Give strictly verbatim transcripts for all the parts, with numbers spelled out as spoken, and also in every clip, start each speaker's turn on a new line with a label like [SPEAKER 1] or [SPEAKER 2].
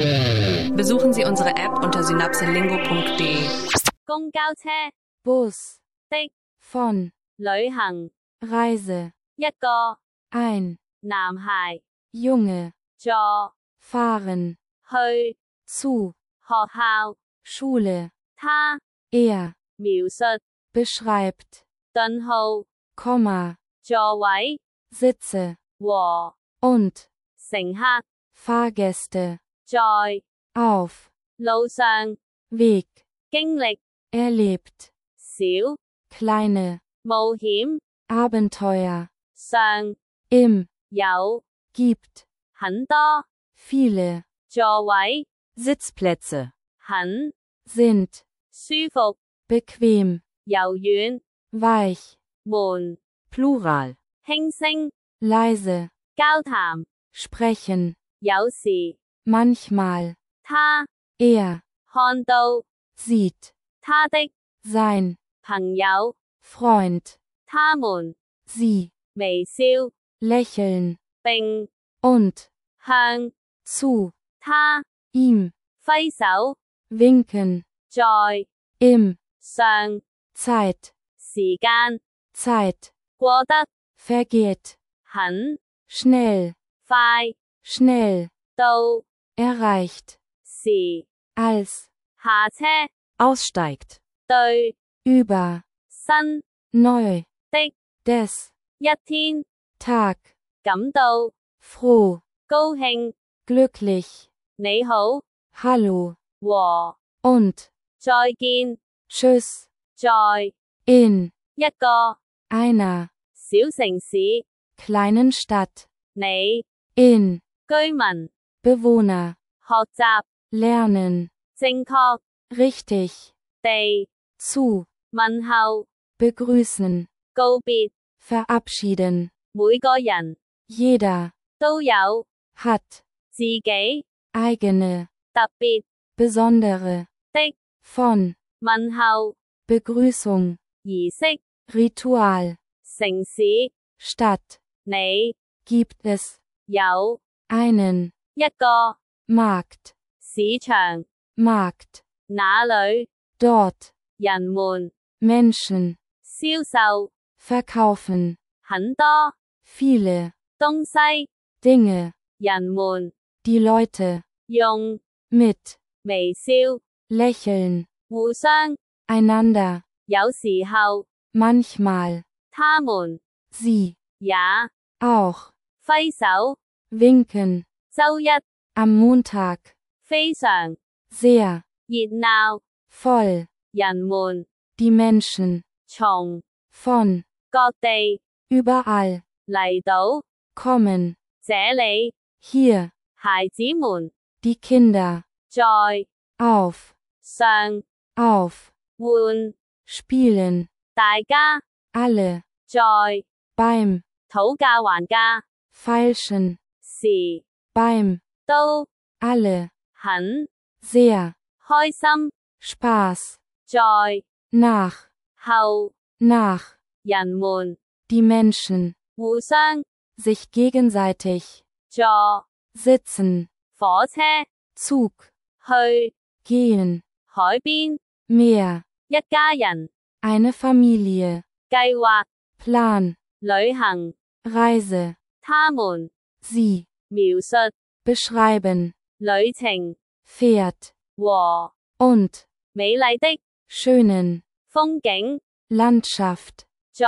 [SPEAKER 1] Besuchen Sie unsere App unter synapselingo punkt de.
[SPEAKER 2] 公交車
[SPEAKER 3] Bus,
[SPEAKER 2] 的
[SPEAKER 3] von,
[SPEAKER 2] 旅行
[SPEAKER 3] Reise,
[SPEAKER 2] 一個
[SPEAKER 3] ein,
[SPEAKER 2] 男孩
[SPEAKER 3] Junge,
[SPEAKER 2] 坐
[SPEAKER 3] fahren,
[SPEAKER 2] 去
[SPEAKER 3] zu,
[SPEAKER 2] 學校
[SPEAKER 3] Schule,
[SPEAKER 2] 他
[SPEAKER 3] er,
[SPEAKER 2] 描述
[SPEAKER 3] beschreibt,
[SPEAKER 2] 頓號
[SPEAKER 3] Komma,
[SPEAKER 2] 座位
[SPEAKER 3] Sitze,
[SPEAKER 2] 和
[SPEAKER 3] und,
[SPEAKER 2] 乘客
[SPEAKER 3] Fahrgäste,
[SPEAKER 2] 在
[SPEAKER 3] auf,
[SPEAKER 2] 路上
[SPEAKER 3] Weg,
[SPEAKER 2] 經歷
[SPEAKER 3] erlebt,
[SPEAKER 2] 小
[SPEAKER 3] kleine,
[SPEAKER 2] 冒險
[SPEAKER 3] Abenteuer,
[SPEAKER 2] 上
[SPEAKER 3] im,
[SPEAKER 2] 有
[SPEAKER 3] gibt,
[SPEAKER 2] 很多
[SPEAKER 3] viele,
[SPEAKER 2] 座位
[SPEAKER 1] Sitzplätze.
[SPEAKER 2] 很
[SPEAKER 3] sind,
[SPEAKER 2] 舒服
[SPEAKER 3] bequem,
[SPEAKER 2] 柔軟
[SPEAKER 3] weich,
[SPEAKER 2] 門
[SPEAKER 1] Plural.
[SPEAKER 2] 輕聲
[SPEAKER 3] leise,
[SPEAKER 2] 交談
[SPEAKER 3] sprechen,
[SPEAKER 2] 有時
[SPEAKER 3] manchmal,
[SPEAKER 2] 他
[SPEAKER 3] er,
[SPEAKER 2] 看到
[SPEAKER 3] sieht,
[SPEAKER 2] 他的
[SPEAKER 3] sein,
[SPEAKER 2] 朋友
[SPEAKER 3] Freund,
[SPEAKER 2] 他們
[SPEAKER 3] sie,
[SPEAKER 2] 微笑
[SPEAKER 3] lächeln,
[SPEAKER 2] 並
[SPEAKER 3] und,
[SPEAKER 2] 向
[SPEAKER 3] zu,
[SPEAKER 2] 他
[SPEAKER 3] ihm,
[SPEAKER 2] 揮手
[SPEAKER 3] winken,
[SPEAKER 2] 在
[SPEAKER 3] im,
[SPEAKER 2] 上
[SPEAKER 3] Zeit,
[SPEAKER 2] 時間
[SPEAKER 3] Zeit,
[SPEAKER 2] 過得
[SPEAKER 3] vergeht,
[SPEAKER 2] 很
[SPEAKER 3] schnell,
[SPEAKER 2] 快
[SPEAKER 3] schnell,
[SPEAKER 2] 到
[SPEAKER 3] erreicht,
[SPEAKER 2] 時
[SPEAKER 3] als,
[SPEAKER 2] 下車
[SPEAKER 1] Aussteigt.
[SPEAKER 2] 對
[SPEAKER 3] über,
[SPEAKER 2] 新
[SPEAKER 3] neu,
[SPEAKER 2] 的
[SPEAKER 3] des,
[SPEAKER 2] 一天
[SPEAKER 3] Tag,
[SPEAKER 2] 感到
[SPEAKER 3] froh,
[SPEAKER 2] 高興
[SPEAKER 3] glücklich,
[SPEAKER 2] 你好
[SPEAKER 3] hallo,
[SPEAKER 2] 和
[SPEAKER 3] und,
[SPEAKER 2] 再見
[SPEAKER 3] tschüss,
[SPEAKER 2] 在
[SPEAKER 3] in,
[SPEAKER 2] 一個
[SPEAKER 3] einer,
[SPEAKER 2] 小城市
[SPEAKER 3] kleinen Stadt,
[SPEAKER 2] 你
[SPEAKER 3] in,
[SPEAKER 2] 居民
[SPEAKER 3] Bewohner,
[SPEAKER 2] 學習
[SPEAKER 3] lernen,
[SPEAKER 2] 正確
[SPEAKER 3] richtig,
[SPEAKER 2] 地
[SPEAKER 3] zu,
[SPEAKER 2] 問候
[SPEAKER 3] begrüßen,
[SPEAKER 2] 告別
[SPEAKER 3] verabschieden,
[SPEAKER 2] 每個人
[SPEAKER 3] jeder,
[SPEAKER 2] 都有
[SPEAKER 3] hat,
[SPEAKER 2] 自己
[SPEAKER 3] eigene,
[SPEAKER 2] 特別
[SPEAKER 3] besondere,
[SPEAKER 2] 的
[SPEAKER 3] von,
[SPEAKER 2] 問候
[SPEAKER 3] Begrüßung,
[SPEAKER 2] 儀式
[SPEAKER 3] Ritual,
[SPEAKER 2] 城市
[SPEAKER 3] Stadt,
[SPEAKER 2] 你
[SPEAKER 3] gibt es,
[SPEAKER 2] 有
[SPEAKER 3] einen,
[SPEAKER 2] 一個
[SPEAKER 3] Markt,
[SPEAKER 2] 市場
[SPEAKER 3] Markt,
[SPEAKER 2] 那裏
[SPEAKER 3] dort,
[SPEAKER 2] 人們
[SPEAKER 3] Menschen,
[SPEAKER 2] 銷售
[SPEAKER 3] verkaufen,
[SPEAKER 2] 很多
[SPEAKER 3] viele,
[SPEAKER 2] 東西
[SPEAKER 3] Dinge,
[SPEAKER 2] 人們
[SPEAKER 3] die Leute,
[SPEAKER 2] 用
[SPEAKER 3] mit,
[SPEAKER 2] 微笑
[SPEAKER 3] lächeln,
[SPEAKER 2] 互相
[SPEAKER 3] einander,
[SPEAKER 2] 有時候
[SPEAKER 3] manchmal,
[SPEAKER 2] 他們
[SPEAKER 3] sie,
[SPEAKER 2] 也
[SPEAKER 3] auch,
[SPEAKER 2] 揮手
[SPEAKER 3] winken,
[SPEAKER 2] 周一
[SPEAKER 3] am Montag,
[SPEAKER 2] 非常
[SPEAKER 3] sehr,
[SPEAKER 2] 熱鬧
[SPEAKER 3] voll,
[SPEAKER 2] 人們
[SPEAKER 3] die Menschen,
[SPEAKER 2] 從
[SPEAKER 3] von,
[SPEAKER 2] 各地
[SPEAKER 3] überall,
[SPEAKER 2] 嚟到
[SPEAKER 3] kommen,
[SPEAKER 2] 這裡
[SPEAKER 3] hier,
[SPEAKER 2] 孩子們
[SPEAKER 3] die Kinder,
[SPEAKER 2] 在
[SPEAKER 3] auf,
[SPEAKER 2] 上
[SPEAKER 3] auf,
[SPEAKER 2] 換
[SPEAKER 3] spielen,
[SPEAKER 2] 大家
[SPEAKER 3] alle,
[SPEAKER 2] 在
[SPEAKER 3] beim,
[SPEAKER 2] 討價還價
[SPEAKER 3] feilschen,
[SPEAKER 2] 時
[SPEAKER 3] beim,
[SPEAKER 2] 都
[SPEAKER 3] alle,
[SPEAKER 2] 很
[SPEAKER 3] sehr,
[SPEAKER 2] 開心
[SPEAKER 3] Spaß,
[SPEAKER 2] 在
[SPEAKER 3] nach,
[SPEAKER 2] 後
[SPEAKER 3] nach,
[SPEAKER 2] 人們
[SPEAKER 3] die Menschen,
[SPEAKER 2] 互相
[SPEAKER 3] sich gegenseitig,
[SPEAKER 2] 坐
[SPEAKER 3] sitzen,
[SPEAKER 2] 火車
[SPEAKER 3] Zug,
[SPEAKER 2] 去
[SPEAKER 3] gehen,
[SPEAKER 2] 海邊
[SPEAKER 3] Meer,
[SPEAKER 2] 一家人
[SPEAKER 3] eine Familie,
[SPEAKER 2] 計劃
[SPEAKER 3] Plan,
[SPEAKER 2] 旅行
[SPEAKER 3] Reise,
[SPEAKER 2] 他們
[SPEAKER 3] sie,
[SPEAKER 2] 描述
[SPEAKER 3] beschreiben,
[SPEAKER 2] 旅程
[SPEAKER 3] Pferd,
[SPEAKER 2] 和
[SPEAKER 3] und,
[SPEAKER 2] 美麗的
[SPEAKER 3] schönen,
[SPEAKER 2] 風景
[SPEAKER 3] Landschaft,
[SPEAKER 2] 在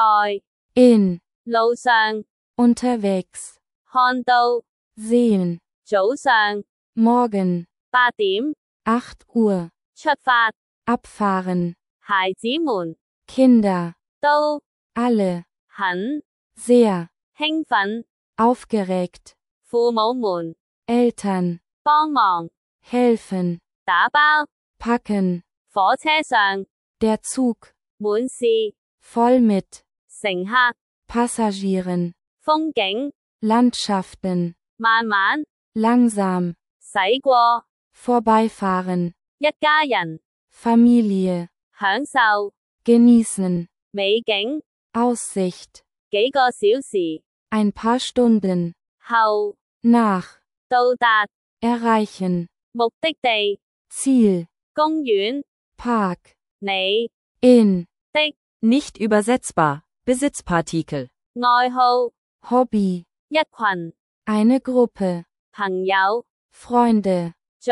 [SPEAKER 3] in,
[SPEAKER 2] 路上
[SPEAKER 3] unterwegs,
[SPEAKER 2] 看到
[SPEAKER 3] sehen,
[SPEAKER 2] 早上
[SPEAKER 3] morgen,
[SPEAKER 2] 八點
[SPEAKER 3] acht Uhr,
[SPEAKER 2] 出發
[SPEAKER 3] abfahren,
[SPEAKER 2] 孩子們
[SPEAKER 3] Kinder,
[SPEAKER 2] 都
[SPEAKER 3] alle,
[SPEAKER 2] 很
[SPEAKER 3] sehr,
[SPEAKER 2] 興奮
[SPEAKER 3] aufgeregt,
[SPEAKER 2] 父母們
[SPEAKER 3] Eltern,
[SPEAKER 2] 幫忙
[SPEAKER 3] helfen,
[SPEAKER 2] 打包
[SPEAKER 3] packen,
[SPEAKER 2] 火車上
[SPEAKER 3] der Zug,
[SPEAKER 2] 滿是
[SPEAKER 3] voll mit,
[SPEAKER 2] 乘客
[SPEAKER 3] Passagieren,
[SPEAKER 2] 風景
[SPEAKER 3] Landschaften,
[SPEAKER 2] 慢慢
[SPEAKER 3] langsam,
[SPEAKER 2] 駛過
[SPEAKER 3] vorbeifahren,
[SPEAKER 2] 一家人
[SPEAKER 3] Familie,
[SPEAKER 2] 享受
[SPEAKER 3] genießen,
[SPEAKER 2] 美景
[SPEAKER 3] Aussicht,
[SPEAKER 2] 幾個小時
[SPEAKER 3] ein paar Stunden,
[SPEAKER 2] 後
[SPEAKER 3] nach,
[SPEAKER 2] 到達
[SPEAKER 3] erreichen,
[SPEAKER 2] 目的地、
[SPEAKER 3] Ziel,
[SPEAKER 2] 公園、
[SPEAKER 3] Park,
[SPEAKER 2] 你、
[SPEAKER 3] in,
[SPEAKER 2] 的、
[SPEAKER 1] Nicht übersetzbar. Besitzpartikel.
[SPEAKER 2] 愛好、
[SPEAKER 3] Hobby,
[SPEAKER 2] 一群、
[SPEAKER 3] eine Gruppe,
[SPEAKER 2] 朋友、
[SPEAKER 3] Freunde,
[SPEAKER 2] 在、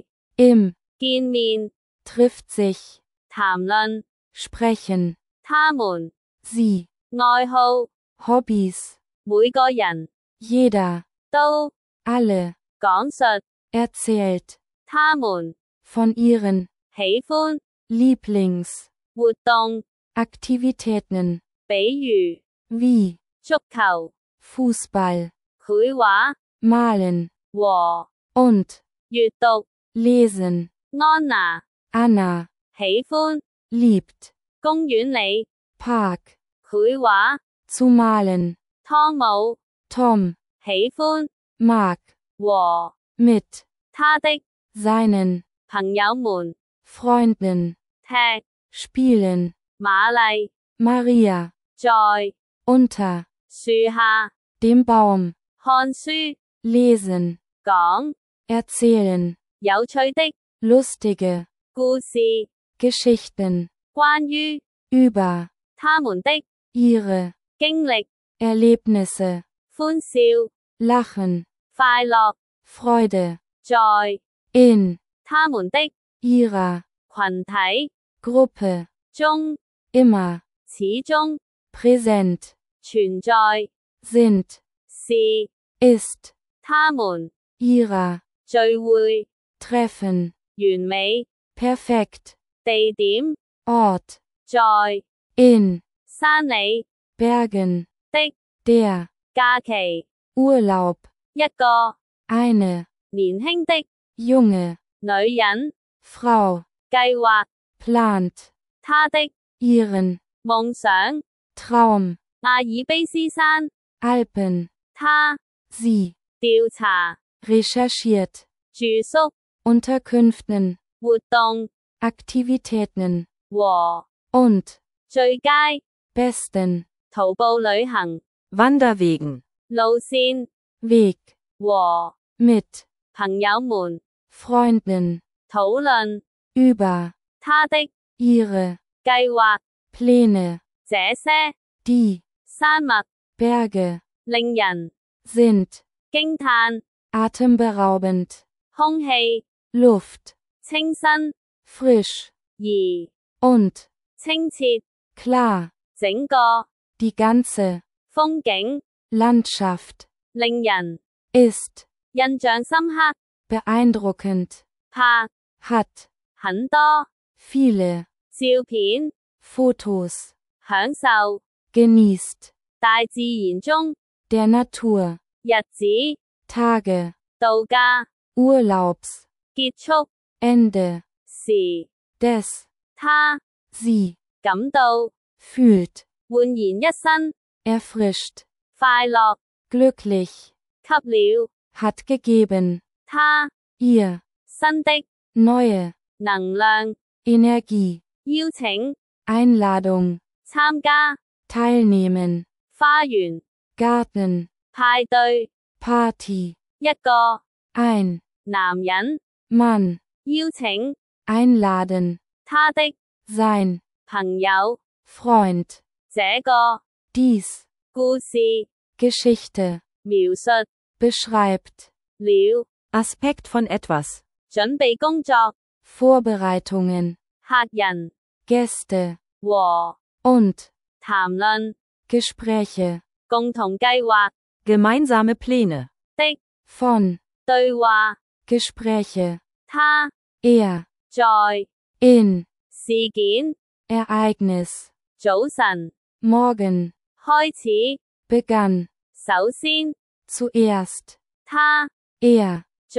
[SPEAKER 3] im,
[SPEAKER 2] 見面、
[SPEAKER 3] trifft sich,
[SPEAKER 2] 談論、
[SPEAKER 3] sprechen,
[SPEAKER 2] 他們、
[SPEAKER 3] sie,
[SPEAKER 2] 愛好、
[SPEAKER 3] Hobbys,
[SPEAKER 2] 每個人、
[SPEAKER 3] jeder,
[SPEAKER 2] 都、
[SPEAKER 3] alle,
[SPEAKER 2] 講述、
[SPEAKER 3] erzählt,
[SPEAKER 2] 他們、
[SPEAKER 3] von ihren,
[SPEAKER 2] 喜歡、
[SPEAKER 3] Lieblings,
[SPEAKER 2] 活動、
[SPEAKER 3] Aktivitäten,
[SPEAKER 2] 比如、
[SPEAKER 3] wie,
[SPEAKER 2] 足球、
[SPEAKER 3] Fußball,
[SPEAKER 2] 繪畫、
[SPEAKER 3] malen,
[SPEAKER 2] 和、
[SPEAKER 3] und,
[SPEAKER 2] 閱讀、
[SPEAKER 3] lesen,
[SPEAKER 2] 安娜、
[SPEAKER 3] Anna,
[SPEAKER 2] 喜歡、
[SPEAKER 3] liebt,
[SPEAKER 2] 公園里、
[SPEAKER 3] Park,
[SPEAKER 2] 繪畫、
[SPEAKER 3] zu malen,
[SPEAKER 2] 湯姆、
[SPEAKER 3] Tom,
[SPEAKER 2] 喜歡、
[SPEAKER 3] mag,
[SPEAKER 2] 和、
[SPEAKER 3] mit,
[SPEAKER 2] 他的、
[SPEAKER 3] seinen,
[SPEAKER 2] 朋友們、
[SPEAKER 3] Freunden,
[SPEAKER 2] 踢、
[SPEAKER 3] spielen,
[SPEAKER 2] 瑪麗、
[SPEAKER 3] Maria,
[SPEAKER 2] 在、
[SPEAKER 3] unter,
[SPEAKER 2] 樹下、
[SPEAKER 3] dem Baum,
[SPEAKER 2] 看書、
[SPEAKER 3] lesen,
[SPEAKER 2] 講、
[SPEAKER 3] erzählen,
[SPEAKER 2] 有趣的、
[SPEAKER 3] lustige,
[SPEAKER 2] 故事、
[SPEAKER 3] Geschichten,
[SPEAKER 2] 關於、
[SPEAKER 3] über,
[SPEAKER 2] 他們的、
[SPEAKER 3] ihre,
[SPEAKER 2] 經歷、
[SPEAKER 3] Erlebnisse,
[SPEAKER 2] 歡笑、
[SPEAKER 3] lachen,
[SPEAKER 2] 快樂、
[SPEAKER 3] Freude,
[SPEAKER 2] 在、
[SPEAKER 3] in,
[SPEAKER 2] 他們的、
[SPEAKER 3] ihrer,
[SPEAKER 2] 群體、
[SPEAKER 3] Gruppe,
[SPEAKER 2] 中、
[SPEAKER 3] immer,
[SPEAKER 2] 始終、
[SPEAKER 3] präsent,
[SPEAKER 2] 存在、
[SPEAKER 3] sind,
[SPEAKER 2] 是、
[SPEAKER 3] ist,
[SPEAKER 2] 他們、
[SPEAKER 3] ihrer,
[SPEAKER 2] 聚會、
[SPEAKER 3] treffen,
[SPEAKER 2] 完美、
[SPEAKER 3] perfekt,
[SPEAKER 2] 地點、
[SPEAKER 3] Ort,
[SPEAKER 2] 在、
[SPEAKER 3] in,
[SPEAKER 2] 山里、
[SPEAKER 3] Bergen,
[SPEAKER 2] 的、
[SPEAKER 3] der,
[SPEAKER 2] 假期、
[SPEAKER 3] Urlaub,
[SPEAKER 2] 一個、
[SPEAKER 3] eine,
[SPEAKER 2] 年輕的、
[SPEAKER 3] junge,
[SPEAKER 2] 女人、
[SPEAKER 3] Frau,
[SPEAKER 2] 計劃、
[SPEAKER 3] plant,
[SPEAKER 2] 她的、
[SPEAKER 3] ihren,
[SPEAKER 2] 夢想、
[SPEAKER 3] Traum,
[SPEAKER 2] 阿爾卑斯山、
[SPEAKER 3] Alpen,
[SPEAKER 2] 她、
[SPEAKER 3] sie,
[SPEAKER 2] 調查、
[SPEAKER 3] recherchiert,
[SPEAKER 2] 住宿、
[SPEAKER 3] Unterkünften,
[SPEAKER 2] 活動、
[SPEAKER 3] Aktivitäten,
[SPEAKER 2] 和、
[SPEAKER 3] und,
[SPEAKER 2] 最佳、
[SPEAKER 3] besten,
[SPEAKER 2] 徒步旅行、
[SPEAKER 1] Wanderwegen.
[SPEAKER 2] 路線、
[SPEAKER 3] Weg,
[SPEAKER 2] 和、
[SPEAKER 3] mit,
[SPEAKER 2] 朋友們、
[SPEAKER 3] Freunden,
[SPEAKER 2] 討論、
[SPEAKER 3] über,
[SPEAKER 2] 她的、
[SPEAKER 3] ihre,
[SPEAKER 2] 計劃、
[SPEAKER 3] Pläne,
[SPEAKER 2] 這些、
[SPEAKER 3] die,
[SPEAKER 2] 山脈、
[SPEAKER 3] Berge,
[SPEAKER 2] 令人、
[SPEAKER 3] sind,
[SPEAKER 2] 驚嘆、
[SPEAKER 3] atemberaubend,
[SPEAKER 2] 空氣、
[SPEAKER 3] Luft,
[SPEAKER 2] 清新、
[SPEAKER 3] frisch,
[SPEAKER 2] 而、
[SPEAKER 3] und,
[SPEAKER 2] 清澈、
[SPEAKER 3] klar,
[SPEAKER 2] 整個、
[SPEAKER 3] die ganze,
[SPEAKER 2] 風景、
[SPEAKER 3] Landschaft,
[SPEAKER 2] 令人、
[SPEAKER 3] ist,
[SPEAKER 2] 印象深刻、
[SPEAKER 3] beeindruckend,
[SPEAKER 2] 拍、
[SPEAKER 3] hat,
[SPEAKER 2] 很多、
[SPEAKER 3] viele,
[SPEAKER 2] 照片、
[SPEAKER 3] Fotos,
[SPEAKER 2] 享受、
[SPEAKER 3] genießt,
[SPEAKER 2] 大自然中、
[SPEAKER 3] der Natur,
[SPEAKER 2] 日子、
[SPEAKER 3] Tage,
[SPEAKER 2] 度假、
[SPEAKER 3] Urlaubs,
[SPEAKER 2] 結束、
[SPEAKER 3] Ende,
[SPEAKER 2] 時、
[SPEAKER 3] des,
[SPEAKER 2] 他、
[SPEAKER 3] sie,
[SPEAKER 2] 感到、
[SPEAKER 3] fühlt,
[SPEAKER 2] 煥然一新、
[SPEAKER 3] erfrischt,
[SPEAKER 2] 快樂、
[SPEAKER 3] glücklich,
[SPEAKER 2] 給了、
[SPEAKER 3] hat gegeben,
[SPEAKER 2] 他、
[SPEAKER 3] ihr,
[SPEAKER 2] 新的、
[SPEAKER 3] neue,
[SPEAKER 2] 能量、
[SPEAKER 3] Energie,
[SPEAKER 2] 邀請、
[SPEAKER 3] Einladung,
[SPEAKER 2] 參加、
[SPEAKER 3] teilnehmen,
[SPEAKER 2] 花園、
[SPEAKER 3] Garten,
[SPEAKER 2] 派對、
[SPEAKER 3] Party,
[SPEAKER 2] 一個、
[SPEAKER 3] ein,
[SPEAKER 2] 男人、
[SPEAKER 3] Mann,
[SPEAKER 2] 邀請、
[SPEAKER 3] einladen,
[SPEAKER 2] 他的、
[SPEAKER 3] sein,
[SPEAKER 2] 朋友、
[SPEAKER 3] Freund,
[SPEAKER 2] 這個、
[SPEAKER 3] dies,
[SPEAKER 2] 故事、
[SPEAKER 3] Geschichte,
[SPEAKER 2] 描述、
[SPEAKER 3] beschreibt,
[SPEAKER 2] 了、
[SPEAKER 1] Aspekt von etwas.
[SPEAKER 2] 準備工作、
[SPEAKER 3] Vorbereitungen,
[SPEAKER 2] 客人、
[SPEAKER 3] Gäste,
[SPEAKER 2] 和、
[SPEAKER 3] und,
[SPEAKER 2] 談論、
[SPEAKER 3] Gespräche,
[SPEAKER 2] 共同計劃、
[SPEAKER 1] Gemeinsame Pläne.
[SPEAKER 2] 的、
[SPEAKER 3] von,
[SPEAKER 2] 對話、
[SPEAKER 3] Gespräche,
[SPEAKER 2] 他、
[SPEAKER 3] er,
[SPEAKER 2] 在、
[SPEAKER 3] in,
[SPEAKER 2] 事件、
[SPEAKER 3] Ereignis,
[SPEAKER 2] 早晨、
[SPEAKER 3] morgen,
[SPEAKER 2] 開始、
[SPEAKER 3] begann,
[SPEAKER 2] 首先、
[SPEAKER 3] zuerst,
[SPEAKER 2] 他、
[SPEAKER 3] er,
[SPEAKER 2] 在、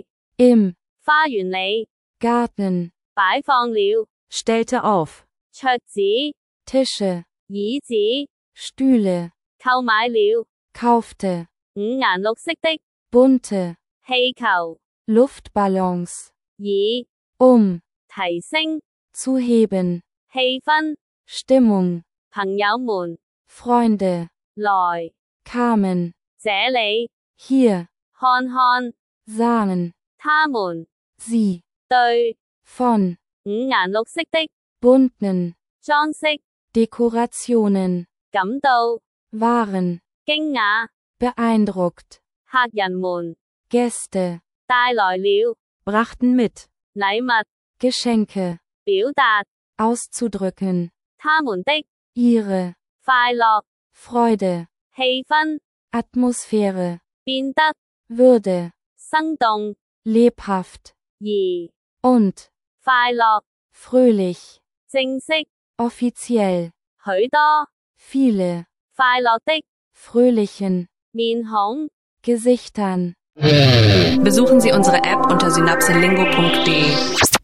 [SPEAKER 3] im,
[SPEAKER 2] 花園里、
[SPEAKER 3] Garten,
[SPEAKER 2] 擺放了、
[SPEAKER 1] Stellte auf.
[SPEAKER 2] 桌子、
[SPEAKER 3] Tische,
[SPEAKER 2] 椅子、
[SPEAKER 3] Stühle,
[SPEAKER 2] 購買了、
[SPEAKER 3] kaufte,
[SPEAKER 2] 五顏六色的、
[SPEAKER 3] bunte,
[SPEAKER 2] 氣球、
[SPEAKER 3] Luftballons,
[SPEAKER 2] 以、
[SPEAKER 3] um,
[SPEAKER 2] 提升、
[SPEAKER 3] zu heben,
[SPEAKER 2] 氣氛、
[SPEAKER 3] Stimmung,
[SPEAKER 2] 朋友們、
[SPEAKER 3] Freunde,
[SPEAKER 2] 來、
[SPEAKER 3] kamen,
[SPEAKER 2] 這裏、
[SPEAKER 3] hier,
[SPEAKER 2] 看看、
[SPEAKER 3] sahen,
[SPEAKER 2] 他們、
[SPEAKER 3] sie,
[SPEAKER 2] 對
[SPEAKER 3] von,
[SPEAKER 2] 五顏六色的
[SPEAKER 3] bunten,
[SPEAKER 2] 裝飾
[SPEAKER 3] Dekorationen,
[SPEAKER 2] 感到
[SPEAKER 3] waren,
[SPEAKER 2] 驚訝，
[SPEAKER 3] beeindruckt,
[SPEAKER 2] 客人們
[SPEAKER 3] Gäste,
[SPEAKER 2] 帶來了
[SPEAKER 1] brachten mit,
[SPEAKER 2] 禮物，
[SPEAKER 3] Geschenke,
[SPEAKER 2] 表達
[SPEAKER 3] auszudrücken,
[SPEAKER 2] 他們的
[SPEAKER 3] ihre,
[SPEAKER 2] 快樂，
[SPEAKER 3] Freude,
[SPEAKER 2] 氣氛
[SPEAKER 3] Atmosphäre,
[SPEAKER 2] 變得
[SPEAKER 3] Würde,
[SPEAKER 2] 生動，
[SPEAKER 3] lebhaft,
[SPEAKER 2] 而
[SPEAKER 3] und,
[SPEAKER 2] 快樂，
[SPEAKER 3] fröhlich,
[SPEAKER 2] 正式，
[SPEAKER 3] offiziell,
[SPEAKER 2] 許多
[SPEAKER 3] viele,
[SPEAKER 2] 快樂的
[SPEAKER 3] fröhlichen,
[SPEAKER 2] 面孔。
[SPEAKER 3] Gesichtern.
[SPEAKER 4] Besuchen Sie unsere App unter synapselingo punkt de.